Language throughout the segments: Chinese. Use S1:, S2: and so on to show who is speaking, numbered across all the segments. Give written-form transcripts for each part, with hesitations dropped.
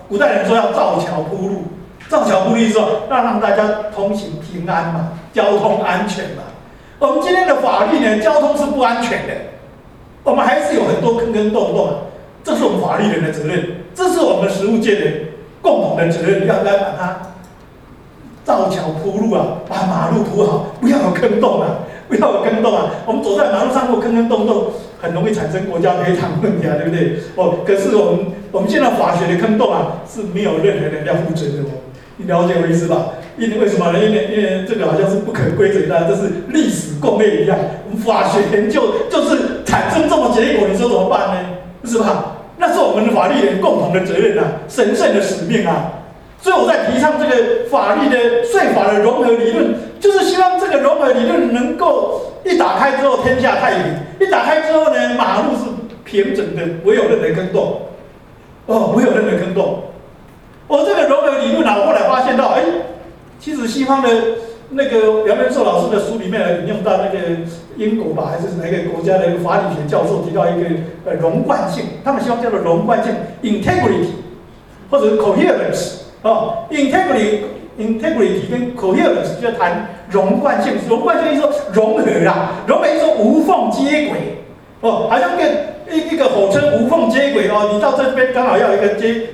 S1: 古代人说要造桥铺路，造桥铺路是说让大家通行平安嘛，交通安全嘛。我们今天的法律呢，交通是不安全的，我们还是有很多坑坑洞洞，这是我们法律人的责任，这是我们实务界的共同的责任，要来把它造桥铺路啊，把马路铺好，不要有坑洞啊，不要有坑洞啊。我们走在马路上，如果坑坑洞洞，很容易产生国家赔偿问题啊，对不对？可是我们现在法学的坑洞啊，是没有任何人要负责的哦。你了解我意思吧？为什么呢？因为这个好像是不可规则的，这是历史共业一样。我们法学研究就是产生这么结果，你说怎么办呢？是吧？那是我们的法律人共同的责任啊，神圣的使命啊。所以我在提倡这个法律的税法的融合理论，就是希望这个融合理论能够一打开之后天下太平，一打开之后呢，马路是平整的，不会有任何坑洞，不会有任何坑洞。我这个融合理论啊，我后来发现到，其实西方的那个梁仁寿老师的书里面引用到那个英国吧，还是哪个国家的一个法理学教授提到一个融贯性，他们希望叫做融贯性 （integrity） 或者是 coherence。integrity 跟 coherence 就谈融贯性，融贯性是说融合啦，融合是说无缝接轨。好像一个火车无缝接轨哦，你到这边刚好要一个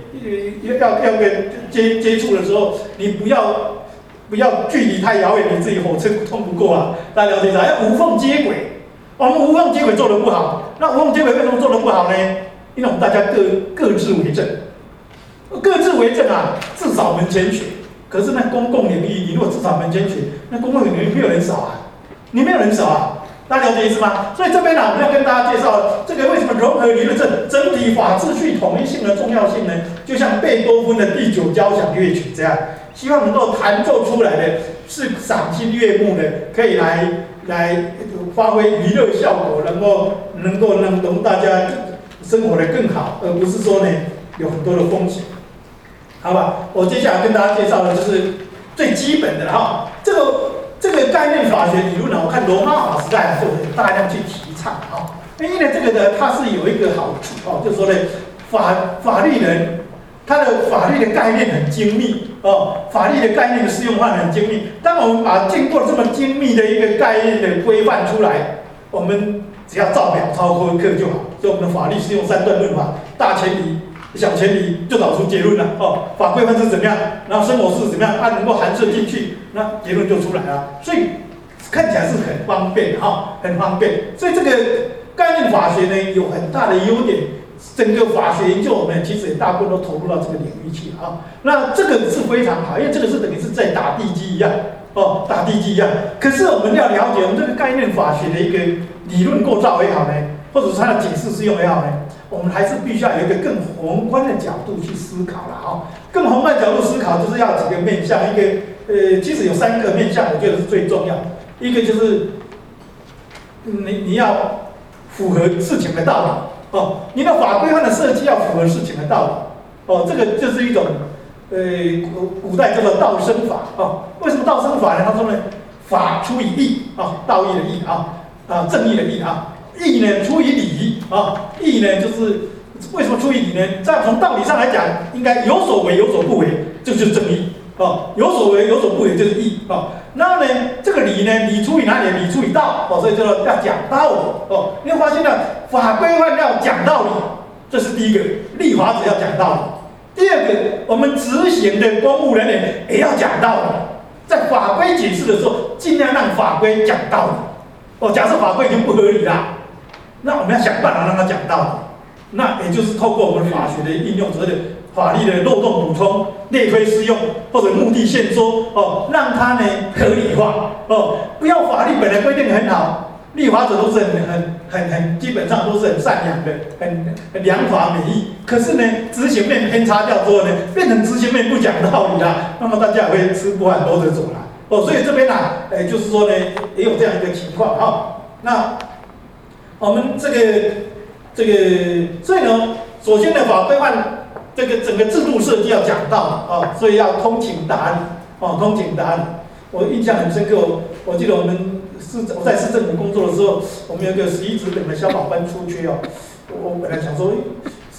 S1: 接触的时候，你不要距离太遥远，你自己火车通不过啊。大家了解吗？要无缝接轨，我们无缝接轨做得不好。那无缝接轨为什么做得不好呢？因为我们大家各自为政，各自为政啊，自扫门前雪。可是那公共领域，你如果自扫门前雪，那公共领域没有人扫啊，你没有人扫啊。大家了解意思吗？所以这边呢，我们要跟大家介绍这个为什么融合理论整体法秩序统一性的重要性呢？就像贝多芬的第9交响乐曲这样，希望能够弹奏出来的是赏心悦目的，可以来发挥娱乐效果，能够让大家生活得更好，而不是说呢有很多的风险。好吧，我接下来跟大家介绍的就是最基本的哈，这个概念法学理论呢，我看罗马法时代就很大量去提倡啊。因为这个呢，它是有一个好处哦，就是说呢，法律人他的法律的概念很精密哦，法律的概念的适用范围很精密。当我们把经过这么精密的一个概念的规范出来，我们只要照表抄课就好。所以我们的法律是用3段论法，大前提、小前提就导出结论了哦。法规范是怎么样，然后生活是怎么样，它能够涵摄进去，那结论就出来了。所以看起来是很方便哈，很方便。所以这个概念法学呢有很大的优点，整个法学研究我们其实也大部分都投入到这个领域去啊。那这个是非常好，因为这个是等于是在打地基一样哦，打地基一样。可是我们要了解我们这个概念法学的一个理论构造也好呢，或者是它的解释适用也好呢，我们还是必须要有一个更宏观的角度去思考了啊。更宏观的角度思考就是要几个面向，一个其实有3个面向，我觉得是最重要的。一个就是你要符合事情的道理哦，你的法规范的设计要符合事情的道理哦，这个就是一种古代叫做道生法哦。为什么道生法呢？他说呢，法出于义啊，道义的义啊，正义的义啊，义呢出于礼啊，义呢就是为什么出于礼呢？在从道理上来讲，应该有所为有所不为，这就是正义哦，有所为有所不为就是义哦。然后呢，这个理呢，理出于哪里？理出于道哦，所以叫做要讲道理哦。你会发现呢，法规范要讲道理，这是第一个，立法者要讲道理。第二个，我们执行的公务人员也要讲道理，在法规解释的时候，尽量让法规讲道理哦。假设法规已经不合理啦，那我们要想办法让它讲道理。那也就是透过我们法学的应用，所谓的法律的漏洞补充、内推适用或者目的限缩哦，让它呢合理化哦。不要法律本来规定很好，立法者都是很基本上都是很善良的，很良法美意。可是呢，执行面偏差掉之后呢，变成执行面不讲道理啦，那么大家也会吃不完兜着走啦哦。所以这边啊，就是说呢，也有这样一个情况哈。那我们这个，所以呢，首先呢，法规范这个整个制度设计要讲道理哦，所以要通情达理哦，通情达理。我印象很深刻，我记得我在市政府工作的时候，我们有个11职等的消保官出缺哦，我本来想说，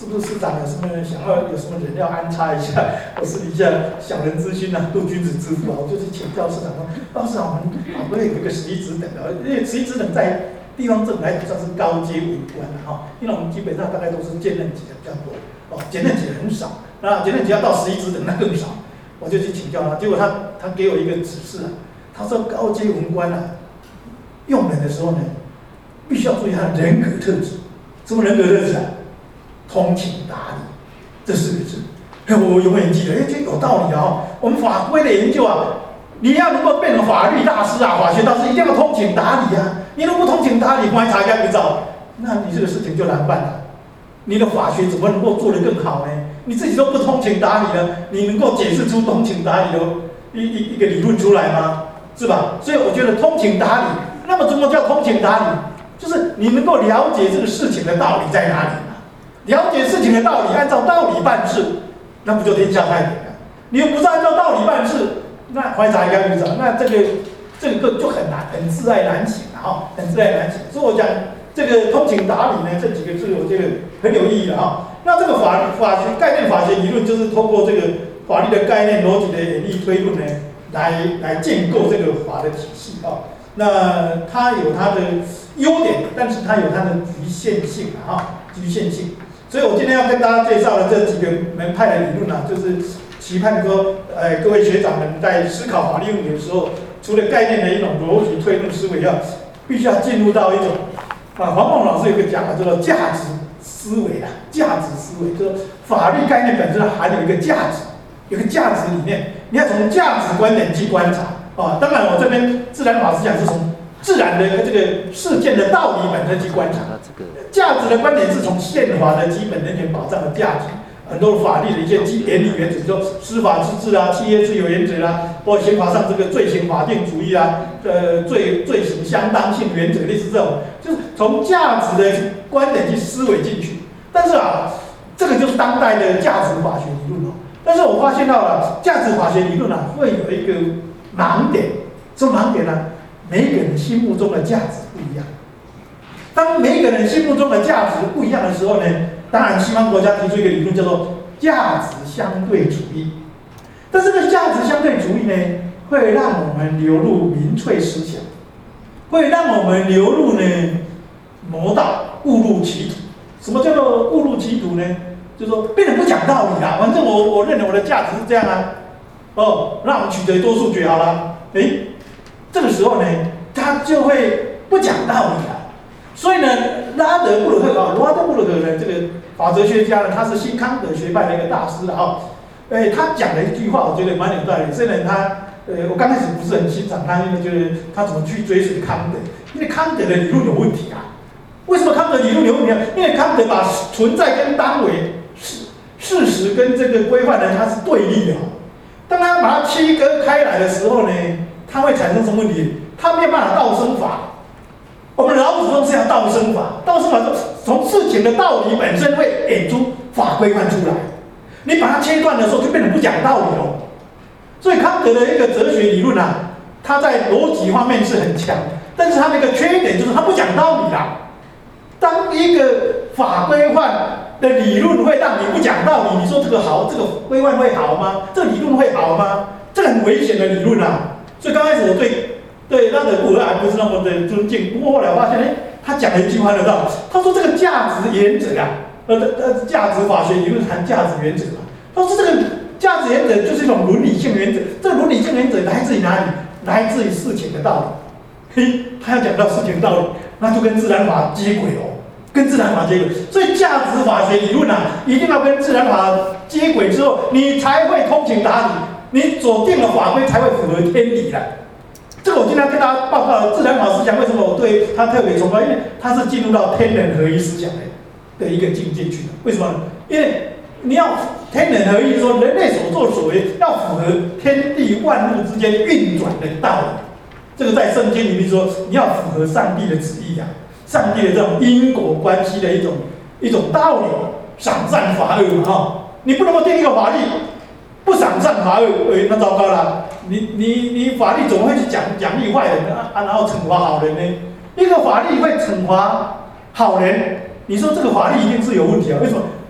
S1: 是不是市长有什么想要有什么人要安插一下？我私底下小人之心啊，度君子之腹啊，我就去请教市长说，市长，我们好不容易有一个11职等的，因为11职等在地方政府来讲算是高阶文官了哈，因为我们基本上大概都是兼任级的比较多，兼任级的很少，那兼任级要到11职等那更少，我就去请教他，结果他给我一个指示啊，他说高阶文官啊，用人的时候呢，必须要注意他的人格特质，什么人格特质啊？通情达理，这4个字，我永远记得，这有道理啊！我们法规的研究啊，你要能够变成法律大师啊、法学大师，一定要通情达理啊！你如果不通情达理，观察干不着，那你这个事情就难办了。你的法学怎么能够做得更好呢？你自己都不通情达理了，你能够解释出通情达理的一个理论出来吗？是吧？所以我觉得通情达理，那么怎么叫通情达理？就是你能够了解这个事情的道理在哪里。了解事情的道理，按照道理办事，那不就天下太平了？你又不是按照道理办事，那怀才干预长，那这个就很难，很自爱难行啊，很自爱难行。所以我讲这个通情达理呢，这几个字我觉得很有意义的啊。那这个法学概念法学理论，就是通过这个法律的概念、逻辑的演绎推论呢，来建构这个法的体系啊。那它有它的优点，但是它有它的局限性啊，局限性。所以我今天要跟大家介绍的这几个门派的理论啊，就是期盼说，各位学长们在思考法律用语的时候，除了概念的一种逻辑推论思维，必须要进入到一种黄孟老师有个讲法叫做价值思维啊，价值思维，就是法律概念本身含有一个价值，有一个价值理念，你要从价值观点去观察啊。当然，我这边自然法师讲是从自然的这个事件的道理本身去观察，价值的观点是从宪法的基本人权保障的价值，很多法律的一些原理原则，比如说司法自治啊、契约自由原则啦，包括刑法上这个罪刑法定主义啊、罪刑相当性原则，类似这种，就是从价值的观点去思维进去。但是啊，这个就是当代的价值法学理论哦。但是我发现到了价值法学理论啊，会有一个盲点，什么盲点呢？每一个人心目中的价值不一样。当每一个人心目中的价值不一样的时候呢，当然西方国家提出一个理论叫做价值相对主义。但这个价值相对主义呢，会让我们流入民粹思想，会让我们流入呢魔道，误入歧途。什么叫做误入歧途呢？就是说变得不讲道理啦。反正我认为我的价值是这样啊，那我们取得多数决好了。这个时候呢，他就会不讲道理了。所以呢，拉德布鲁克呢，这个法哲学家呢，他是新康德学派的一个大师了啊。他讲了一句话，我觉得蛮有道理。虽然我刚开始不是很欣赏他，因为觉得他怎么去追随康德，因为康德的理论有问题啊。为什么康德理论有问题啊？因为康德把存在跟当为事实跟这个规范呢，它是对立的。当他把它切割开来的时候呢，它会产生什么问题？它没有办法道生法。我们老祖宗是要道生法，道生法是从事情的道理本身会演出法规范出来。你把它切断的时候，就变成不讲道理了。所以康德的一个哲学理论啊，它在逻辑方面是很强，但是它的一个缺点就是它不讲道理啦。当一个法规范的理论会让你不讲道理，你说这个好，这个规范会好吗？这个理论会好吗？这个很危险的理论啊！所以刚开始我对拉德布鲁克还不是那么的尊敬，不过后来发现，他讲了一句话的道理，他说这个价值原则啊，价值法学理论谈价值原则嘛，他说这个价值原则就是一种伦理性原则，这个伦理性原则来自于哪里？来自于事情的道理。他要讲到事情的道理，那就跟自然法接轨哦。跟自然法接轨，所以价值法学理论啊，一定要跟自然法接轨之后，你才会通情达理，你所定的法规才会符合天理的。这个我今天跟大家报告自然法思想，为什么我对它特别崇拜？因为它是进入到天人合一思想的一个境界去的。为什么？因为你要天人合一，说人类所作所为要符合天地万物之间运转的道理。这个在圣经里面说，你要符合上帝的旨意啊。上帝的这种因果关系的一种道理，赏善罚恶嘛哈，你不能够定一个法律不赏善罚恶，那糟糕了。你法律怎么会去奖励坏人然后惩罚好人呢？一个法律会惩罚好人，你说这个法律一定是有问题啊？为什么？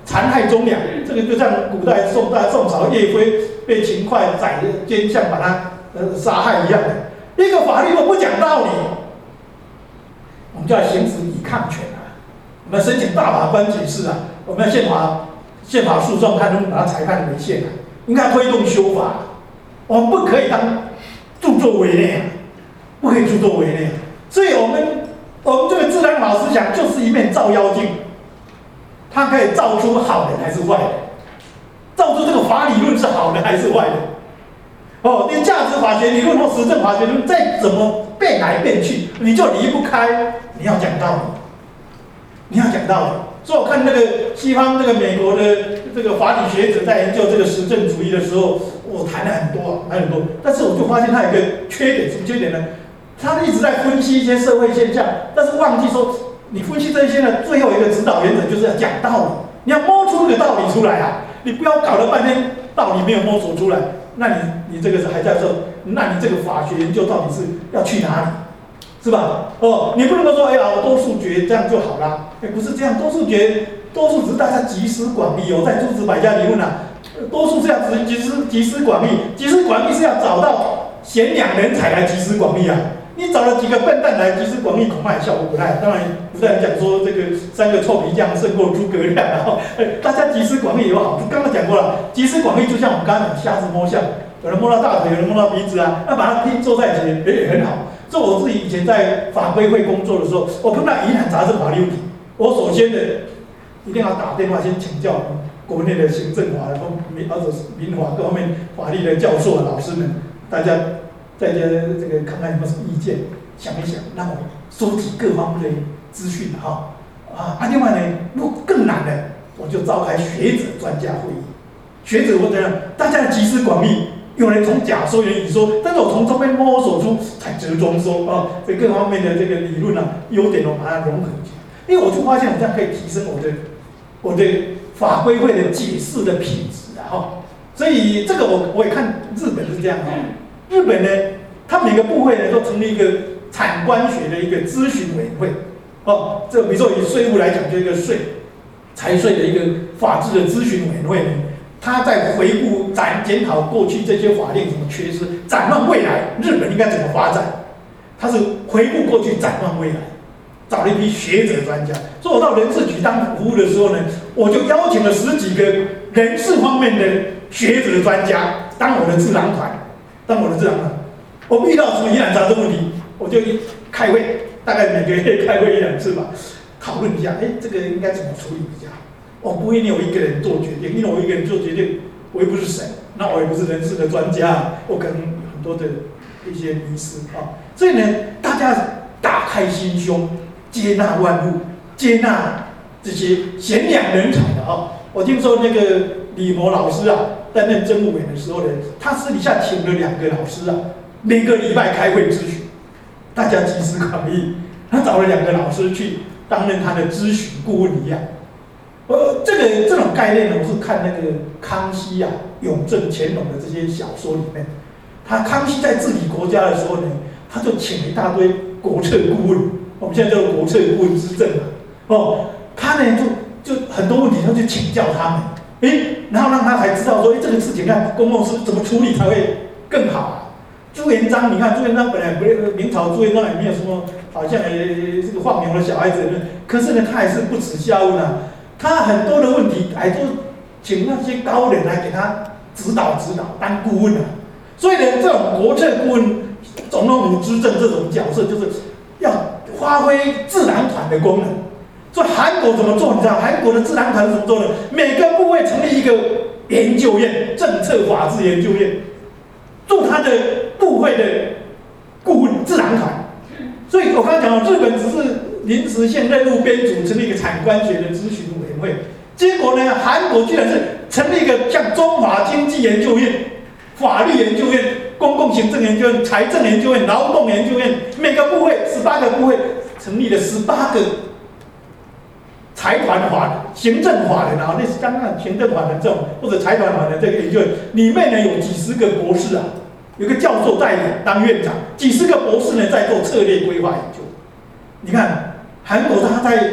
S1: 残害忠良，这个就像古代宋朝岳飞被秦桧宰奸相把他杀害一样的。一个法律如果不讲道理，我们就要行使抵抗权啊，我们要申请大法官解释啊，我们要宪法诉讼看能不能把它裁判违宪啊，应该推动修法，我们不可以当著作为内啊，不可以著作为内啊。所以我们这个自然法思想就是一面照妖镜，它可以照出好的还是坏的，照出这个法理论是好的还是坏的。你价值法学理论或实证法学理论再怎么变来变去，你就离不开你要讲道理，你要讲道理。所以我看那个西方这个美国的这个法理学者在研究这个实证主义的时候，我谈了很多，但是我就发现它有一个缺点，什么缺点呢？他一直在分析一些社会现象，但是忘记说，你分析这些呢，最后一个指导原则就是要讲道理，你要摸出那个道理出来啊！你不要搞了半天道理没有摸索出来，那你这个是还叫做，那你这个法学研究到底是要去哪里，是吧？你不能够说，哎呀，我多数决这样就好啦，不是这样，多数决，多数只是大家集思广益在诸子百家理论啊，多数是要集思广益，集思广益是要找到贤良人才来集思广益啊。你找了几个笨蛋来集思广益，恐怕也效果不太。当然，古代人讲说这个三个臭皮匠胜过诸葛亮，然后大家集思广益有好处。刚刚讲过了，集思广益就像我们刚刚讲瞎子摸象，有人摸到大腿，有人摸到鼻子啊，那把它拼凑在一起也很好。这我自己以前在法规会工作的时候，我碰到疑难杂症法律问题，我首先的一定要打电话先请教国内的行政法或者民法各方面法律的教授老师们，大家这个看看有没有什么意见，想一想，让我收集各方面的资讯另外呢，如果更难的，我就召开学者专家会议。学者或者大家的集思广益，有人从甲说，有人乙说，但是我从中间摸索出才折中说这各方面的这个理论优点我把它融合起来。因为我就发现我这样可以提升我的法规会的解释的品质所以这个我也看日本是这样日本呢，它每个部会呢都成立一个产官学的一个咨询委员会这比如说以税务来讲，就一个财税的一个法制的咨询委员会呢，他在回顾检讨过去这些法令怎么缺失，展望未来日本应该怎么发展，他是回顾过去，展望未来，找了一批学者专家。所以我到人事局当服务的时候呢，我就邀请了10几个人事方面的学者专家当我的智囊团。我遇到什么疑难杂症问题，我就开会，大概每个月开会1-2次吧，讨论一下，这个应该怎么处理比较好。我不会有一个人做决定，因为我一个人做决定，我又不是神，那我也不是人事的专家，我可能很多的一些迷失所以呢，大家打开心胸，接纳万物，接纳这些贤良人才的我听说那个李模老师担任政务委员的时候呢，他私底下请了2个老师每个礼拜开会咨询，大家集思广益。他找了2个老师去担任他的咨询顾问一样。这种概念呢，我是看那个康熙永正、乾隆的这些小说里面，康熙在治理国家的时候呢，他就请了一大堆国策顾问，我们现在叫国策顾问之政他呢就很多问题他就请教他们。然后让他才知道说，这个事情看公共事怎么处理才会更好朱元璋，你看朱元璋本来明朝朱元璋也没有什么，好像这个放牛的小孩子，可是呢，他还是不耻下问他很多的问题还就请那些高人来给他指导当顾问所以呢，这种国策顾问、总统府之政这种角色，就是要发挥智囊团的功能。所以韩国怎么做？你知道韩国的智囊团是怎么做的？每个部会成立一个研究院，政策法制研究院，做他的部会的顾问智囊团。所以我刚刚讲日本只是临时性任务编组成立一个产官学的咨询委员会，结果呢，韩国居然是成立一个像中华经济研究院、法律研究院、公共行政研究院、财政研究院、劳动研究院，每个部会18个部会成立了18个财团法、行政法人类似刚刚行政法人这种或者财团法人这个研究院，里面呢有几十个博士有个教授在当院长，几十个博士呢在做策略规划研究。你看韩国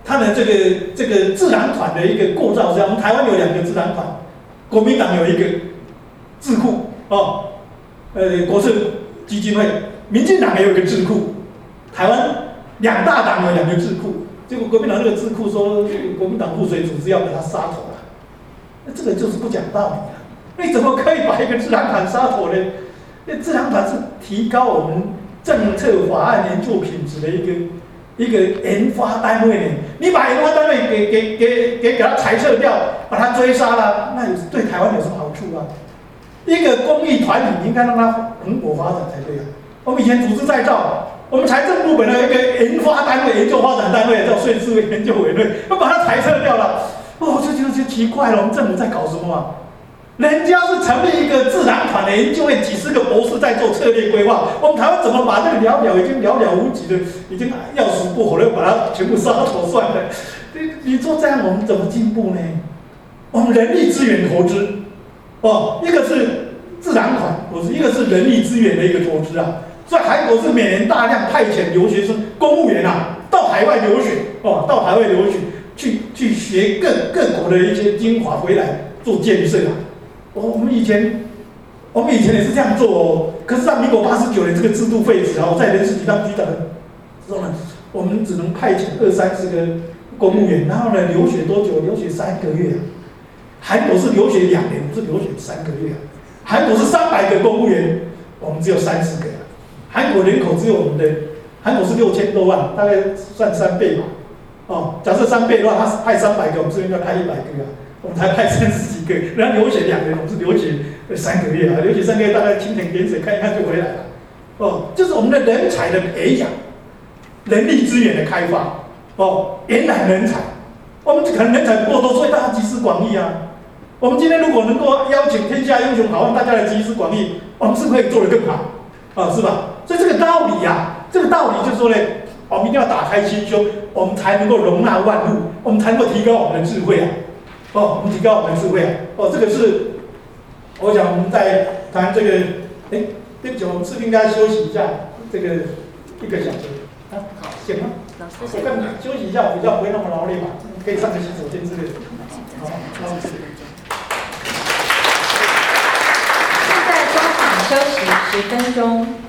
S1: 它的这个智囊团的一个构造是这样，我们台湾有2个智囊团，国民党有一个智库哦，国策基金会，民进党也有一个智库，台湾2大党有2个智库，结果国民党这个智库说国民党附随组织要把它杀头了，那这个就是不讲道理啊！你怎么可以把一个智囊团杀头呢？那智囊团是提高我们政策法案研究品质的一个研发单位呢，你把研发单位给它裁撤掉，把它追杀了，那对台湾有什么好处啊？一个公益团体，你应该让它蓬勃发展才对啊。我们以前组织再造，我们财政部本来有一个研发单位、研究发展单位叫税制研究委员会，要把它裁撤掉了，哦，这就奇怪了，我们政府在搞什么啊？人家是成立一个智囊团的研究会，几十个博士在做策略规划。我们台湾怎么把这个已经寥寥无几的，已经要死不活了，把它全部杀头算了？你说这样我们怎么进步呢？我们人力资源投资，哦，一个是智囊团投资，一个是人力资源的一个投资啊。所以韩国是每年大量派遣留学生、公务员啊到海外留学，哦，到海外留学去学各国的一些精华回来做建设啊。我们以前也是这样做哦，可是到民国89年这个制度废止啊，我在人事局当局长的时候呢，我们只能派遣20-30个公务员，然后呢留学多久？留学3个月啊。韩国是留学2年，我们是留学3个月啊。韩国是300个公务员，我们只有30个啊。韩国人口只有我们的，韩国是6000多万，大概算3倍吧。哦，假设3倍的话，他派300个，我们这边要派100个啊。我们才派30几个，人家留学2年，我们是留学3个月啊，留学3个月大概蜻蜓点水看一看就回来了。哦，就是我们的人才的培养，人力资源的开发，哦，延揽人才，我们可能人才不够多，所以大家集思广益啊。我们今天如果能够邀请天下英雄好汉，大家来集思广益，我们是可以做得更好，啊，是吧？所以这个道理啊，这个道理就是说呢，我们一定要打开心胸，我们才能够容纳万物，我们才能够提高我们的智慧啊。哦，我们提高我们的智慧啊！哦，这个是，我想我们在谈这个，对不起，我们是不是应该休息一下？这个1个小时啊，好，行吗？老师，我跟你休息一下，比较不会那么劳累吧？可以上个洗手间之类的。好，那我们
S2: 现在中场休息10分钟。